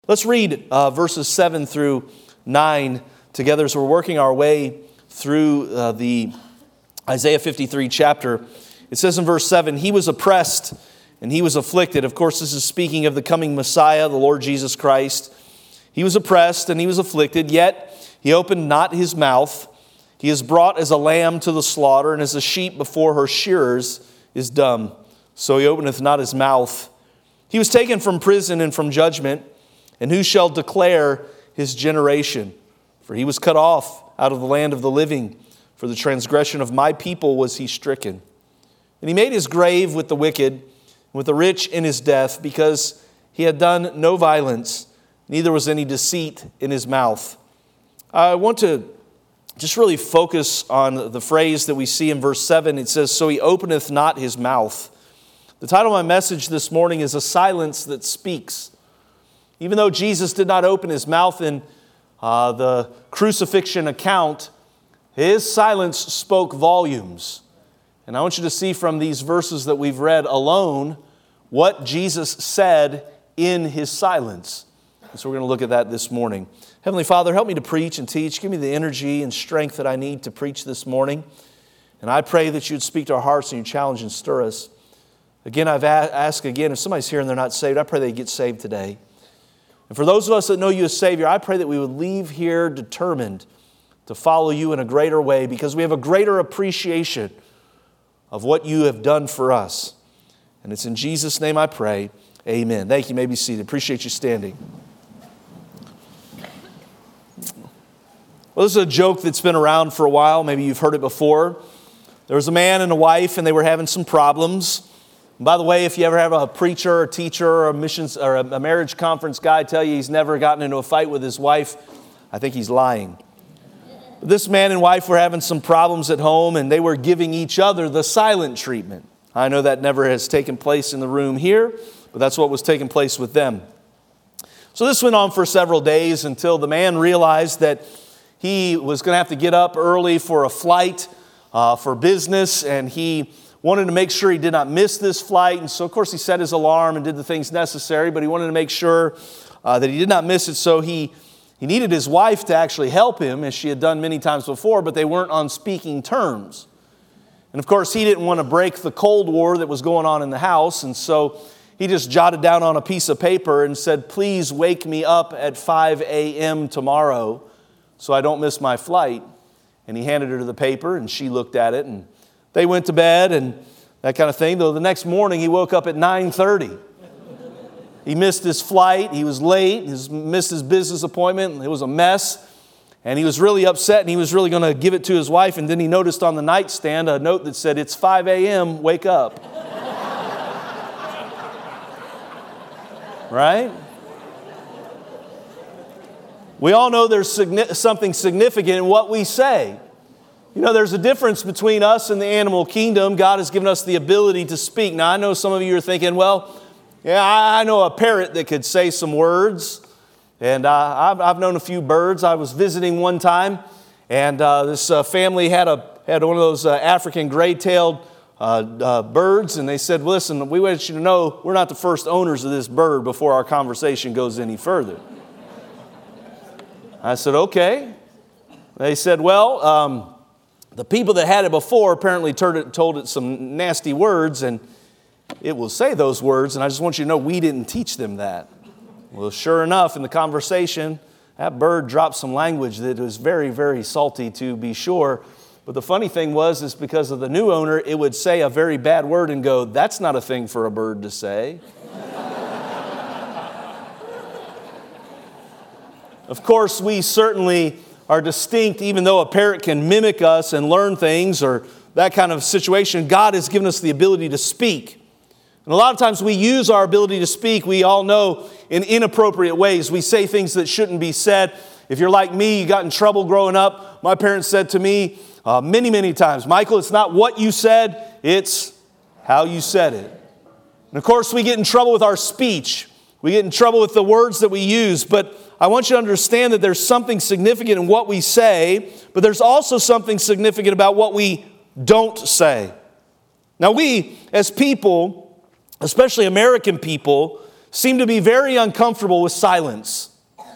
Let's read verses 7 through 9 together as we're working our way through the Isaiah 53 chapter. It says in verse 7, "He was oppressed and he was afflicted." Of course, this is speaking of the coming Messiah, the Lord Jesus Christ. "He was oppressed and he was afflicted, yet he opened not his mouth. He is brought as a lamb to the slaughter, and as a sheep before her shearers is dumb. So he openeth not his mouth. He was taken from prison and from judgment, and who shall declare his generation? For he was cut off out of the land of the living. For the transgression of my people was he stricken. And he made his grave with the wicked, and with the rich in his death, because he had done no violence, neither was any deceit in his mouth." I want to just really focus on the phrase that we see in verse 7. It says, "So he openeth not his mouth." The title of my message this morning is "A Silence That Speaks." Even though Jesus did not open his mouth in the crucifixion account, his silence spoke volumes. And I want you to see from these verses that we've read alone what Jesus said in his silence. And so we're going to look at that this morning. Heavenly Father, help me to preach and teach. Give me the energy and strength that I need to preach this morning. And I pray that you'd speak to our hearts and you challenge and stir us. Again, I've asked again, if somebody's here and they're not saved, I pray they get saved today. And for those of us that know you as Savior, I pray that we would leave here determined to follow you in a greater way because we have a greater appreciation of what you have done for us. And it's in Jesus' name I pray. Amen. Thank you. You may be seated. Appreciate you standing. Well, this is a joke that's been around for a while. Maybe you've heard it before. There was a man and a wife, and they were having some problems. And by the way, if you ever have a preacher or teacher or a missions or a marriage conference guy tell you he's never gotten into a fight with his wife, I think he's lying. But this man and wife were having some problems at home, and they were giving each other the silent treatment. I know that never has taken place in the room here, but that's what was taking place with them. So this went on for several days until the man realized that he was going to have to get up early for a flight for business, and he wanted to make sure he did not miss this flight. And so, of course, he set his alarm and did the things necessary, but he wanted to make sure that he did not miss it. So he needed his wife to actually help him, as she had done many times before, but they weren't on speaking terms. And, of course, he didn't want to break the Cold War that was going on in the house, and so he just jotted down on a piece of paper and said, "Please wake me up at 5 a.m. tomorrow so I don't miss my flight." And he handed her the paper, and she looked at it, and they went to bed and that kind of thing. Though the next morning, he woke up at 9:30. He missed his flight. He was late. He missed his business appointment. It was a mess. And he was really upset, and he was really going to give it to his wife. And then he noticed on the nightstand a note that said, "It's 5 a.m., wake up." Right? We all know there's something significant in what we say. You know, there's a difference between us and the animal kingdom. God has given us the ability to speak. Now, I know some of you are thinking, well, yeah, I know a parrot that could say some words. And I've known a few birds. I was visiting one time, and this family had one of those African gray-tailed birds, and they said, "Listen, we want you to know we're not the first owners of this bird before our conversation goes any further." I said, "Okay." They said, "Well, the people that had it before apparently told it some nasty words, and it will say those words, and I just want you to know we didn't teach them that." Well, sure enough, in the conversation, that bird dropped some language that was very, very salty, to be sure. But the funny thing is because of the new owner, it would say a very bad word and go, "That's not a thing for a bird to say." Of course, we certainly are distinct, even though a parrot can mimic us and learn things or that kind of situation. God has given us the ability to speak. And a lot of times we use our ability to speak, we all know, in inappropriate ways. We say things that shouldn't be said. If you're like me, you got in trouble growing up. My parents said to me many, many times, "Michael, it's not what you said, it's how you said it." And of course, we get in trouble with our speech. We get in trouble with the words that we use. But I want you to understand that there's something significant in what we say, but there's also something significant about what we don't say. Now, we, as people, especially American people, seem to be very uncomfortable with silence.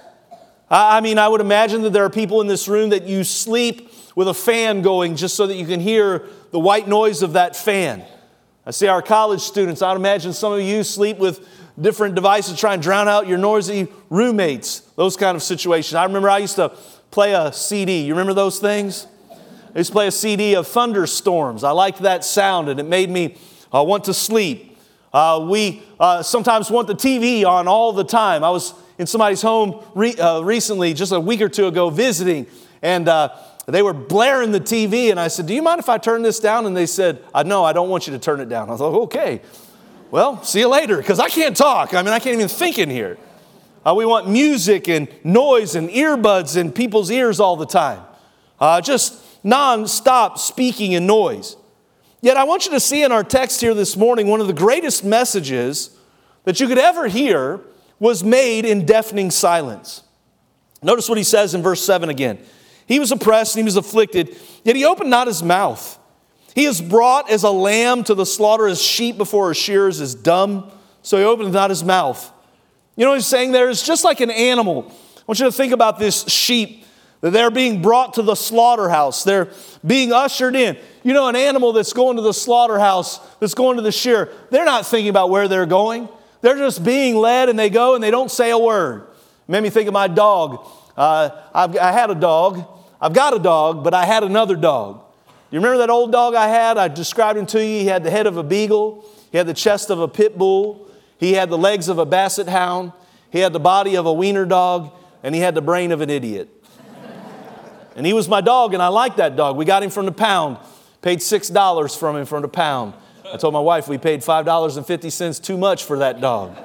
I mean, I would imagine that there are people in this room that you sleep with a fan going just so that you can hear the white noise of that fan. I see our college students. I would imagine some of you sleep with different devices to try and drown out your noisy roommates, those kind of situations. I remember I used to play a CD. You remember those things? I used to play a CD of thunderstorms. I liked that sound, and it made me want to sleep. We sometimes want the TV on all the time. I was in somebody's home recently, just a week or two ago, visiting, and they were blaring the TV, and I said, do you mind if I turn this down? And they said, no, I don't want you to turn it down. I thought, okay, well, see you later, because I can't talk. I mean, I can't even think in here. We want music and noise and earbuds in people's ears all the time. Just non-stop speaking and noise. Yet I want you to see in our text here this morning, one of the greatest messages that you could ever hear was made in deafening silence. Notice what he says in verse 7 again. He was oppressed and he was afflicted, yet he opened not his mouth. He is brought as a lamb to the slaughter, as sheep before her shearers is dumb, so he opened not his mouth. You know what he's saying there? It's just like an animal. I want you to think about this sheep, that they're being brought to the slaughterhouse. They're being ushered in. You know, an animal that's going to the slaughterhouse, that's going to the shear, they're not thinking about where they're going. They're just being led, and they go and they don't say a word. It made me think of my dog. I had a dog. I've got a dog, but I had another dog. You remember that old dog I had? I described him to you. He had the head of a beagle. He had the chest of a pit bull. He had the legs of a basset hound. He had the body of a wiener dog. And he had the brain of an idiot. And he was my dog, and I liked that dog. We got him from the pound. Paid $6 from him from the pound. I told my wife we paid $5.50 too much for that dog.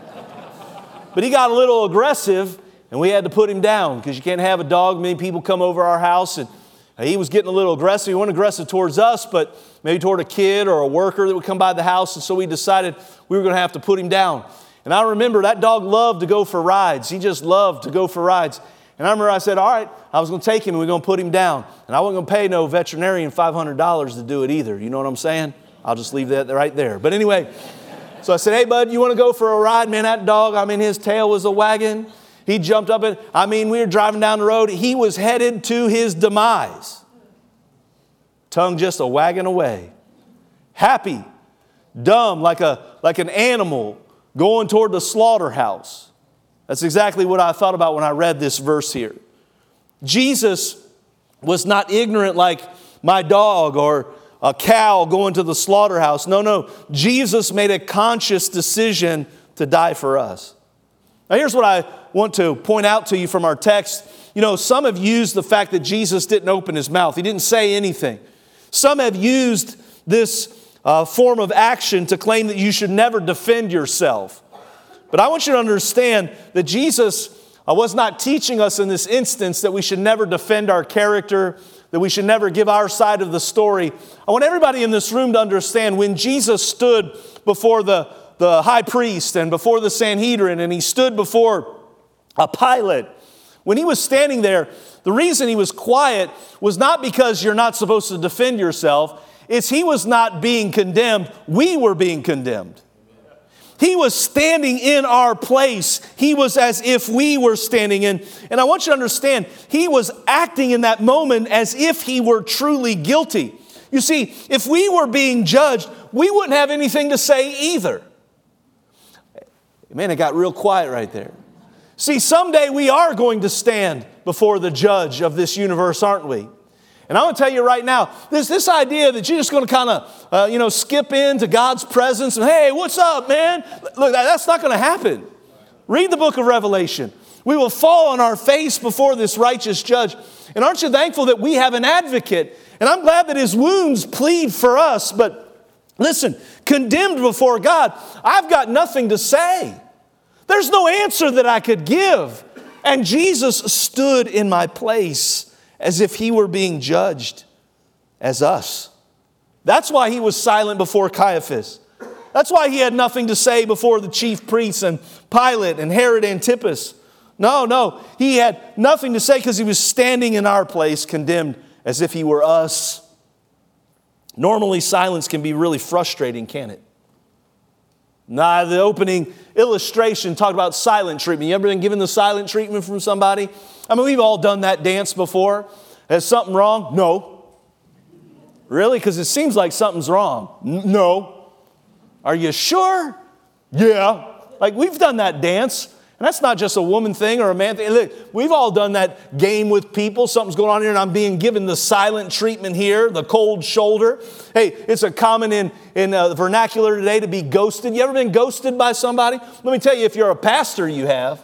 But he got a little aggressive, and we had to put him down because you can't have a dog. Many people come over our house, and he was getting a little aggressive. He wasn't aggressive towards us, but maybe toward a kid or a worker that would come by the house. And so we decided we were going to have to put him down. And I remember that dog loved to go for rides. He just loved to go for rides. And I remember I said, all right, I was going to take him and we we're going to put him down. And I wasn't going to pay no veterinarian $500 to do it either. You know what I'm saying? I'll just leave that right there. But anyway, so I said, hey, bud, you want to go for a ride? Man, that dog, I mean, his tail was a wagging. He jumped up and, I mean, we were driving down the road. He was headed to his demise. Tongue just a wagging away. Happy, dumb, like an animal going toward the slaughterhouse. That's exactly what I thought about when I read this verse here. Jesus was not ignorant like my dog or a cow going to the slaughterhouse. No. Jesus made a conscious decision to die for us. Now here's what I want to point out to you from our text. You know, some have used the fact that Jesus didn't open his mouth. He didn't say anything. Some have used this form of action to claim that you should never defend yourself. But I want you to understand that Jesus was not teaching us in this instance that we should never defend our character, that we should never give our side of the story. I want everybody in this room to understand when Jesus stood before the high priest and before the Sanhedrin and he stood before a Pilate, when he was standing there, the reason he was quiet was not because you're not supposed to defend yourself. It's he was not being condemned. We were being condemned. He was standing in our place. He was as if we were standing in. And I want you to understand, he was acting in that moment as if he were truly guilty. You see, if we were being judged, we wouldn't have anything to say either. Man, it got real quiet right there. See, someday we are going to stand before the judge of this universe, aren't we? And I want to tell you right now, this idea that you're just going to kind of, skip into God's presence and, hey, what's up, man? Look, that's not going to happen. Read the book of Revelation. We will fall on our face before this righteous judge. And aren't you thankful that we have an advocate? And I'm glad that his wounds plead for us. But listen, condemned before God, I've got nothing to say. There's no answer that I could give. And Jesus stood in my place as if he were being judged as us. That's why he was silent before Caiaphas. That's why he had nothing to say before the chief priests and Pilate and Herod Antipas. No, he had nothing to say because he was standing in our place, condemned as if he were us. Normally, silence can be really frustrating, can't it? Nah, the opening illustration talked about silent treatment. You ever been given the silent treatment from somebody? I mean, we've all done that dance before. Is something wrong? No. Really? Because it seems like something's wrong. No. Are you sure? Yeah. Like, we've done that dance. And that's not just a woman thing or a man thing. Look, we've all done that game with people. Something's going on here and I'm being given the silent treatment here, the cold shoulder. Hey, it's a common in the vernacular today to be ghosted. You ever been ghosted by somebody? Let me tell you, if you're a pastor, you have.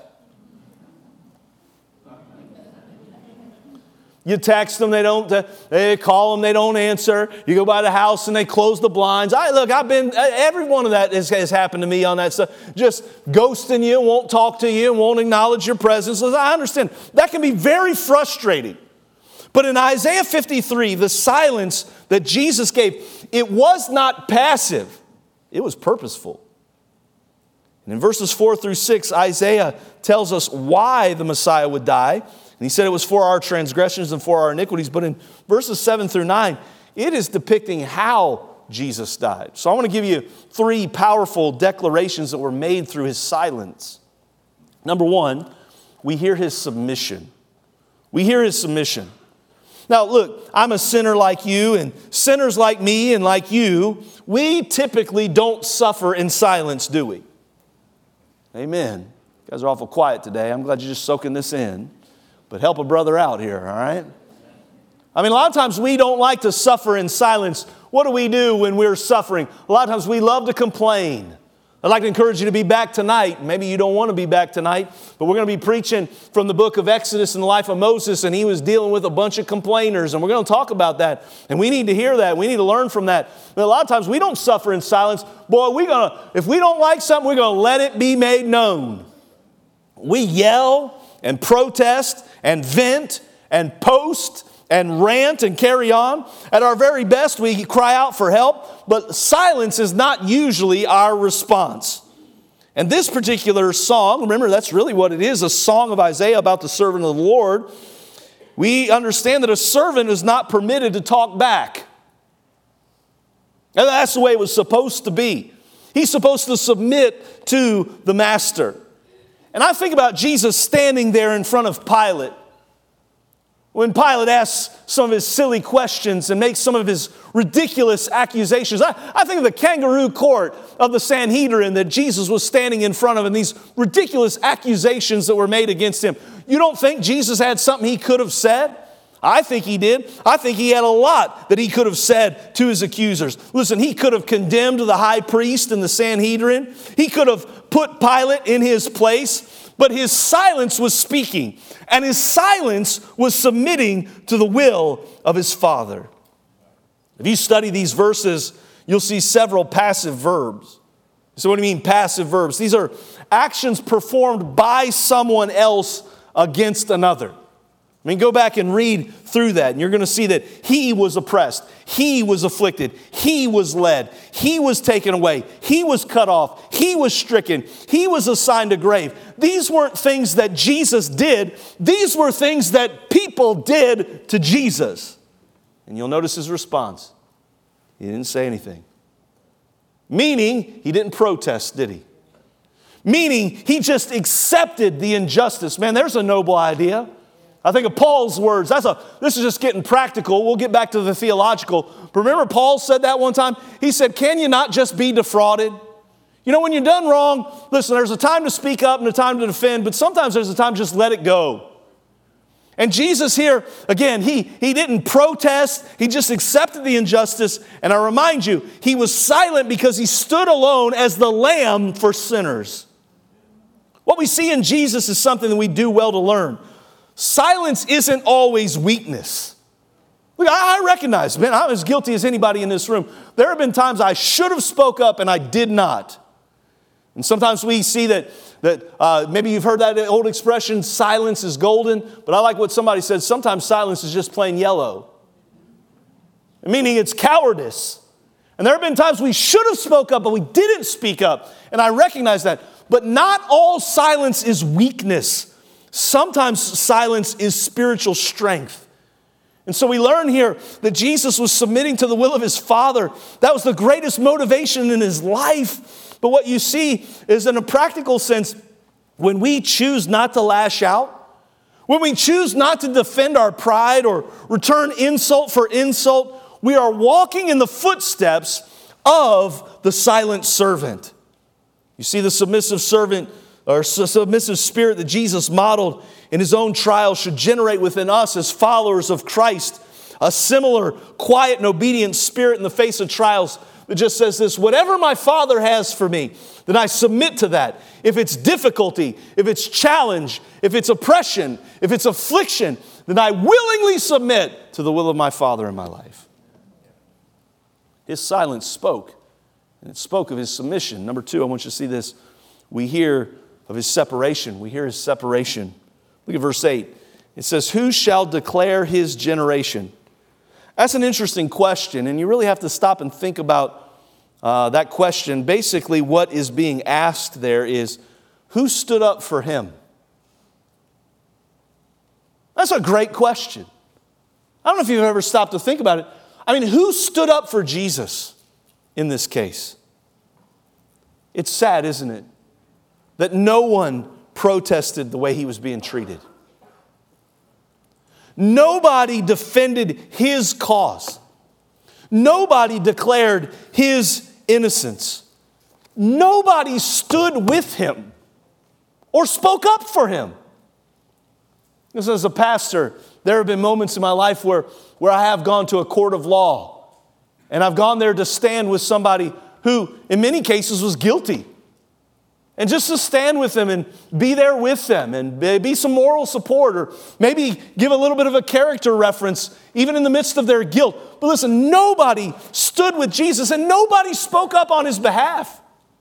You text them, they call them, they don't answer. You go by the house and they close the blinds. Every one of that has happened to me on that stuff. Just ghosting you, won't talk to you, won't acknowledge your presence. I understand. That can be very frustrating. But in Isaiah 53, the silence that Jesus gave, it was not passive. It was purposeful. And in verses 4 through 6, Isaiah tells us why the Messiah would die. And he said it was for our transgressions and for our iniquities. But in verses 7 through 9, it is depicting how Jesus died. So I want to give you 3 powerful declarations that were made through his silence. Number 1, we hear his submission. We hear his submission. Now look, I'm a sinner like you, and sinners like me and like you, we typically don't suffer in silence, do we? Amen. You guys are awful quiet today. I'm glad you're just soaking this in. But help a brother out here, all right? I mean, a lot of times we don't like to suffer in silence. What do we do when we're suffering? A lot of times we love to complain. I'd like to encourage you to be back tonight. Maybe you don't want to be back tonight, but we're going to be preaching from the book of Exodus and the life of Moses, and he was dealing with a bunch of complainers, and we're going to talk about that. And we need to hear that. We need to learn from that. But a lot of times we don't suffer in silence. Boy, if we don't like something, we're going to let it be made known. We yell and protest and vent and post and rant and carry on. At our very best, we cry out for help, but silence is not usually our response. And this particular song, remember, that's really what it is, a song of Isaiah about the servant of the Lord. We understand that a servant is not permitted to talk back. And that's the way it was supposed to be. He's supposed to submit to the master. And I think about Jesus standing there in front of Pilate. When Pilate asks some of his silly questions and makes some of his ridiculous accusations. I think of the kangaroo court of the Sanhedrin that Jesus was standing in front of and these ridiculous accusations that were made against him. You don't think Jesus had something he could have said? I think he did. I think he had a lot that he could have said to his accusers. Listen, he could have condemned the high priest and the Sanhedrin. He could have put Pilate in his place, but his silence was speaking, and his silence was submitting to the will of his Father. If you study these verses, you'll see several passive verbs. So what do you mean passive verbs? These are actions performed by someone else against another. I mean, go back and read through that, and you're going to see that he was oppressed, he was afflicted, he was led, he was taken away, he was cut off, he was stricken, he was assigned a grave. These weren't things that Jesus did. These were things that people did to Jesus. And you'll notice his response. He didn't say anything. Meaning, he didn't protest, did he? Meaning, he just accepted the injustice. Man, there's a noble idea. I think of Paul's words. This is just getting practical. We'll get back to the theological. But remember Paul said that one time? He said, can you not just be defrauded? You know, when you're done wrong, listen, there's a time to speak up and a time to defend, but sometimes there's a time to just let it go. And Jesus here, again, he didn't protest. He just accepted the injustice. And I remind you, he was silent because he stood alone as the lamb for sinners. What we see in Jesus is something that we do well to learn. Silence isn't always weakness. Look, I recognize, man, I'm as guilty as anybody in this room. There have been times I should have spoke up and I did not. And sometimes we see that maybe you've heard that old expression, silence is golden. But I like what somebody said, sometimes silence is just plain yellow. Meaning it's cowardice. And there have been times we should have spoke up, but we didn't speak up. And I recognize that. But not all silence is weakness. Sometimes silence is spiritual strength. And so we learn here that Jesus was submitting to the will of his Father. That was the greatest motivation in his life. But what you see is, in a practical sense, when we choose not to lash out, when we choose not to defend our pride or return insult for insult, we are walking in the footsteps of the silent servant. You see, the submissive servant or submissive spirit that Jesus modeled in his own trial should generate within us as followers of Christ a similar quiet and obedient spirit in the face of trials that just says this: whatever my Father has for me, then I submit to that. If it's difficulty, if it's challenge, if it's oppression, if it's affliction, then I willingly submit to the will of my Father in my life. His silence spoke, and it spoke of his submission. Number 2, I want you to see this. We hear of his separation. We hear his separation. Look at verse 8. It says, who shall declare his generation? That's an interesting question, and you really have to stop and think about that question. Basically, what is being asked there is, who stood up for him? That's a great question. I don't know if you've ever stopped to think about it. I mean, who stood up for Jesus in this case? It's sad, isn't it, that no one protested the way he was being treated. Nobody defended his cause. Nobody declared his innocence. Nobody stood with him or spoke up for him. This, as a pastor, there have been moments in my life where I have gone to a court of law, and I've gone there to stand with somebody who, in many cases, was guilty. And just to stand with them and be there with them and be some moral support, or maybe give a little bit of a character reference even in the midst of their guilt. But listen, nobody stood with Jesus and nobody spoke up on his behalf.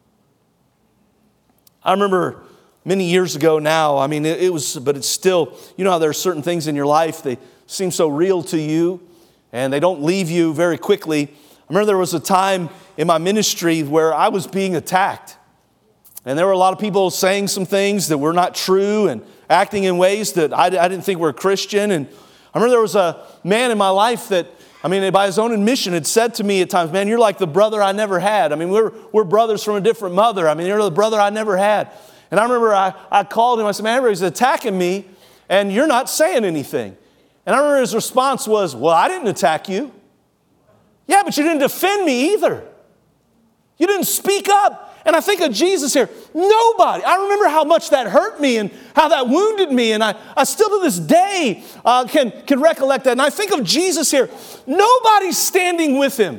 I remember many years ago now, I mean, but it's still, you know how there are certain things in your life, they seem so real to you and they don't leave you very quickly. I remember there was a time in my ministry where I was being attacked. And there were a lot of people saying some things that were not true and acting in ways that I didn't think were Christian. And I remember there was a man in my life that, I mean, by his own admission, had said to me at times, man, you're like the brother I never had. I mean, we're brothers from a different mother. I mean, you're the brother I never had. And I remember I called him. I said, man, everybody's attacking me, and you're not saying anything. And I remember his response was, well, I didn't attack you. Yeah, but you didn't defend me either. You didn't speak up. And I think of Jesus here. Nobody. I remember how much that hurt me and how that wounded me. And I still to this day can recollect that. And I think of Jesus here. Nobody's standing with him.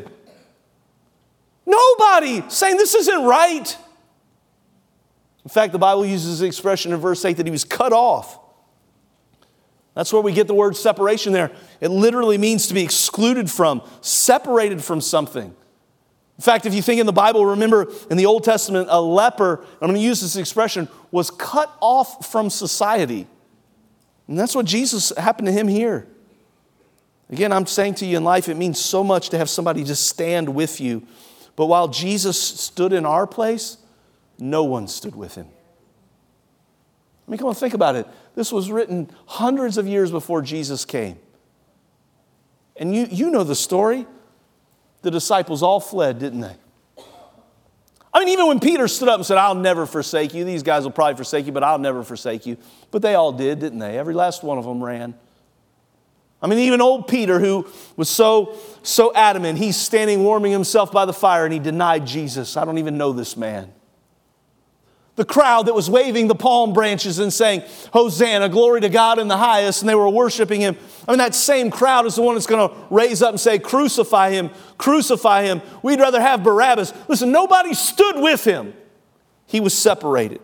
Nobody saying this isn't right. In fact, the Bible uses the expression in verse 8 that he was cut off. That's where we get the word separation there. It literally means to be excluded from, separated from something. In fact, if you think in the Bible, remember in the Old Testament, a leper, I'm going to use this expression, was cut off from society. And that's what Jesus happened to him here. Again, I'm saying to you in life, it means so much to have somebody just stand with you. But while Jesus stood in our place, no one stood with him. I mean, come on, think about it. This was written hundreds of years before Jesus came. And you know the story. The disciples all fled, didn't they? I mean, even when Peter stood up and said, I'll never forsake you. These guys will probably forsake you, but I'll never forsake you. But they all did, didn't they? Every last one of them ran. I mean, even old Peter, who was so adamant, he's standing warming himself by the fire and he denied Jesus. I don't even know this man. The crowd that was waving the palm branches and saying, Hosanna, glory to God in the highest, and they were worshiping him. I mean, that same crowd is the one that's going to raise up and say, crucify him, crucify him. We'd rather have Barabbas. Listen, nobody stood with him. He was separated.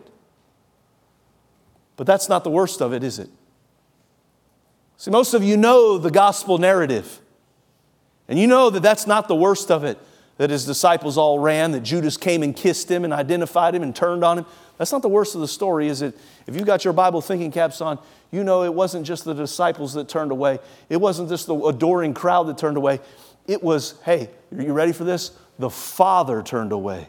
But that's not the worst of it, is it? See, most of you know the gospel narrative. And you know that that's not the worst of it. That his disciples all ran, that Judas came and kissed him and identified him and turned on him. That's not the worst of the story, is it? If you've got your Bible thinking caps on, you know it wasn't just the disciples that turned away. It wasn't just the adoring crowd that turned away. It was, hey, are you ready for this? The Father turned away.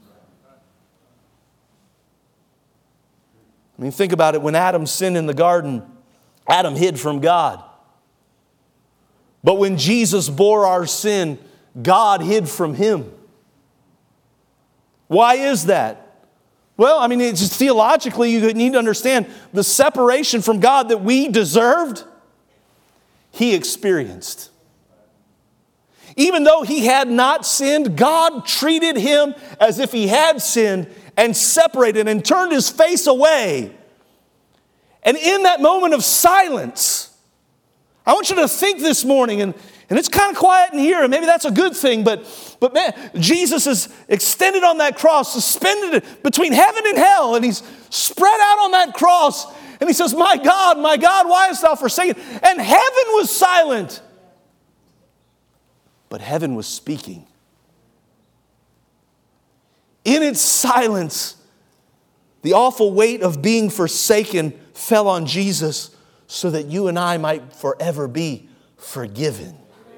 I mean, think about it. When Adam sinned in the garden, Adam hid from God. But when Jesus bore our sin, God hid from him. Why is that? Well, I mean, it's just theologically, you need to understand the separation from God that we deserved, He experienced. Even though He had not sinned, God treated Him as if He had sinned and separated and turned His face away. And in that moment of silence, I want you to think this morning, and it's kind of quiet in here, and maybe that's a good thing, but man, Jesus is extended on that cross, suspended between heaven and hell, and He's spread out on that cross, and He says, my God, why hast thou forsaken? And heaven was silent. But heaven was speaking. In its silence, the awful weight of being forsaken fell on Jesus so that you and I might forever be forgiven.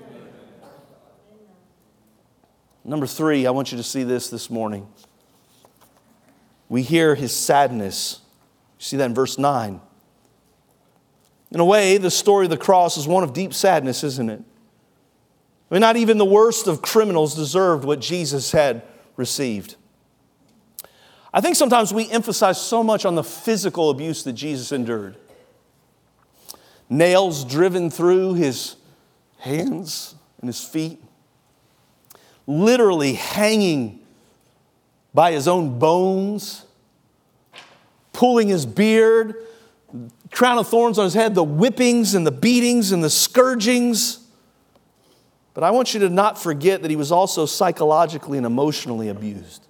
Number 3, I want you to see this morning. We hear His sadness. You see that in verse 9. In a way, the story of the cross is one of deep sadness, isn't it? I mean, not even the worst of criminals deserved what Jesus had received. I think sometimes we emphasize so much on the physical abuse that Jesus endured. Nails driven through His hands and His feet. Literally hanging by His own bones. Pulling His beard. Crown of thorns on His head. The whippings and the beatings and the scourgings. But I want you to not forget that He was also psychologically and emotionally abused.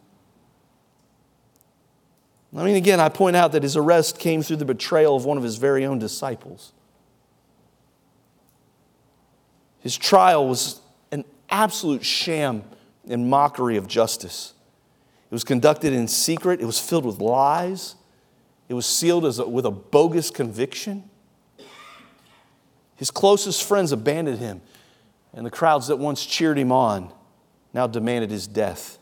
I mean, again, I point out that His arrest came through the betrayal of one of His very own disciples. His trial was an absolute sham and mockery of justice. It was conducted in secret. It was filled with lies. It was sealed with a bogus conviction. His closest friends abandoned Him. And the crowds that once cheered Him on now demanded His death.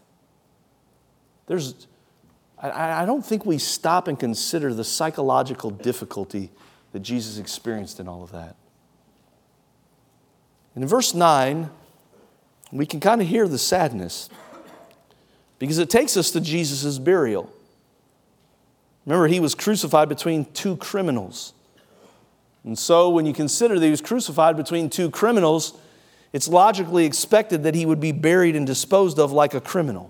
I don't think we stop and consider the psychological difficulty that Jesus experienced in all of that. And in verse 9, we can kind of hear the sadness because it takes us to Jesus' burial. Remember, He was crucified between 2 criminals. And so when you consider that He was crucified between 2 criminals, it's logically expected that He would be buried and disposed of like a criminal.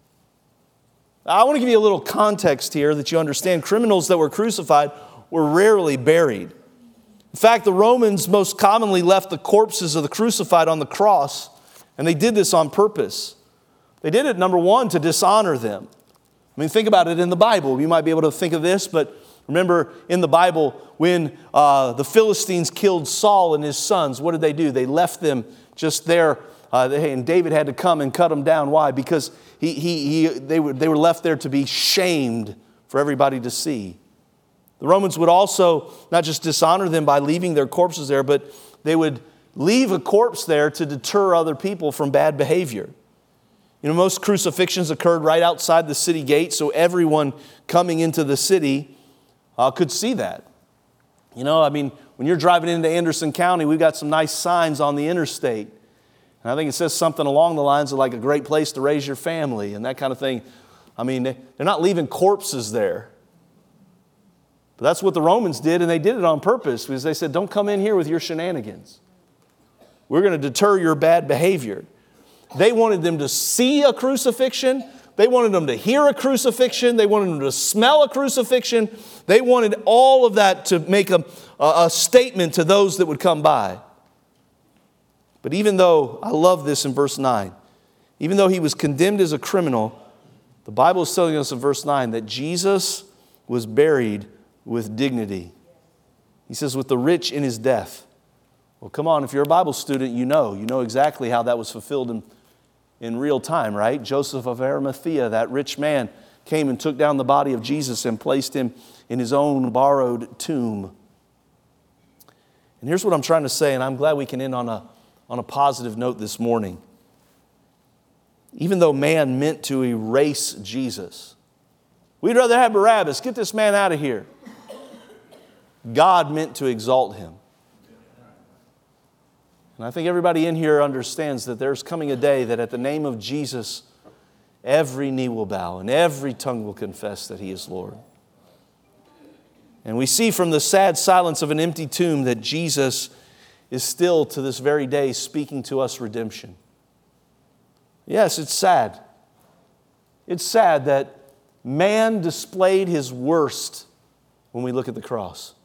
I want to give you a little context here that you understand. Criminals that were crucified were rarely buried. In fact, the Romans most commonly left the corpses of the crucified on the cross, and they did this on purpose. They did it, number 1, to dishonor them. I mean, think about it in the Bible. You might be able to think of this, but remember in the Bible when the Philistines killed Saul and his sons, what did they do? They left them just there, and David had to come and cut them down. Why? Because they were left there to be shamed for everybody to see. The Romans would also not just dishonor them by leaving their corpses there, but they would leave a corpse there to deter other people from bad behavior. You know, most crucifixions occurred right outside the city gate, so everyone coming into the city could see that. You know, I mean, when you're driving into Anderson County, we've got some nice signs on the interstate. And I think it says something along the lines of like a great place to raise your family and that kind of thing. I mean, they're not leaving corpses there. But that's what the Romans did, and they did it on purpose because they said, don't come in here with your shenanigans. We're going to deter your bad behavior. They wanted them to see a crucifixion. They wanted them to hear a crucifixion. They wanted them to smell a crucifixion. They wanted all of that to make a statement to those that would come by. But even though, I love this in verse 9, even though He was condemned as a criminal, the Bible is telling us in verse 9 that Jesus was buried with dignity. He says, with the rich in His death. Well, come on, if you're a Bible student, you know exactly how that was fulfilled in real time, right? Joseph of Arimathea, that rich man, came and took down the body of Jesus and placed Him in his own borrowed tomb. And here's what I'm trying to say, and I'm glad we can end on a positive note this morning. Even though man meant to erase Jesus, we'd rather have Barabbas, get this man out of here. God meant to exalt Him. And I think everybody in here understands that there's coming a day that at the name of Jesus, every knee will bow and every tongue will confess that He is Lord. And we see from the sad silence of an empty tomb that Jesus is still to this very day speaking to us redemption. Yes, it's sad. It's sad that man displayed his worst when we look at the cross.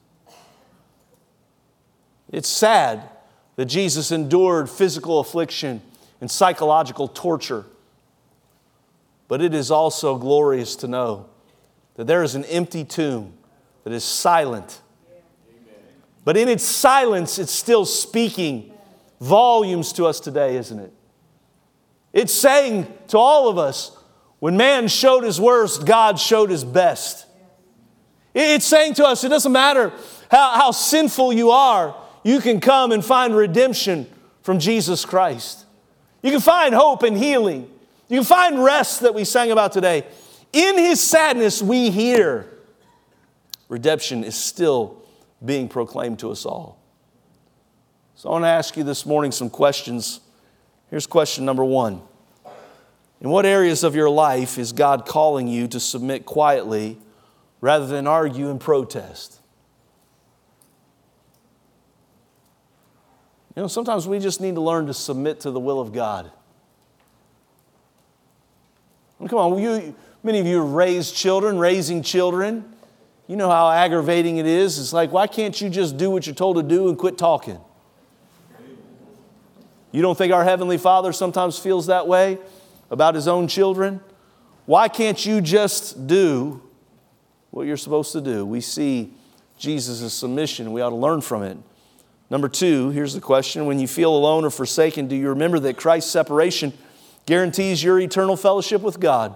It's sad that Jesus endured physical affliction and psychological torture. But it is also glorious to know that there is an empty tomb that is silent. But in its silence, it's still speaking volumes to us today, isn't it? It's saying to all of us, when man showed his worst, God showed His best. It's saying to us, it doesn't matter how sinful you are, you can come and find redemption from Jesus Christ. You can find hope and healing. You can find rest that we sang about today. In His sadness, we hear redemption is still being proclaimed to us all. So I want to ask you this morning some questions. Here's question number 1. In what areas of your life is God calling you to submit quietly rather than argue and protest? You know, sometimes we just need to learn to submit to the will of God. I mean, come on, many of you have raised children, raising children. You know how aggravating it is. It's like, why can't you just do what you're told to do and quit talking? You don't think our Heavenly Father sometimes feels that way about His own children? Why can't you just do what you're supposed to do? We see Jesus' submission. We ought to learn from it. Number 2, here's the question. When you feel alone or forsaken, do you remember that Christ's separation guarantees your eternal fellowship with God?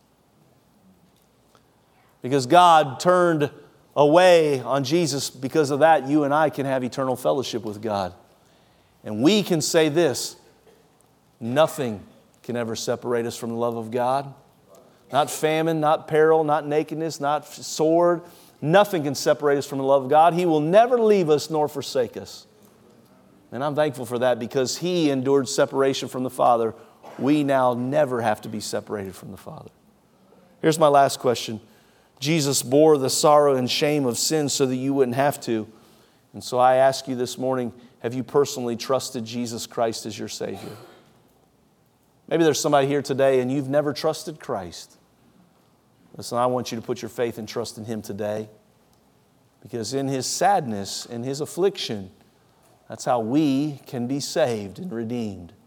Because God turned away on Jesus. Because of that, you and I can have eternal fellowship with God. And we can say this: nothing can ever separate us from the love of God. Not famine, not peril, not nakedness, not sword. Nothing can separate us from the love of God. He will never leave us nor forsake us. And I'm thankful for that, because He endured separation from the Father. We now never have to be separated from the Father. Here's my last question. Jesus bore the sorrow and shame of sin so that you wouldn't have to. And so I ask you this morning, have you personally trusted Jesus Christ as your Savior? Maybe there's somebody here today and you've never trusted Christ. Listen, I want you to put your faith and trust in Him today. Because in His sadness and His affliction, that's how we can be saved and redeemed.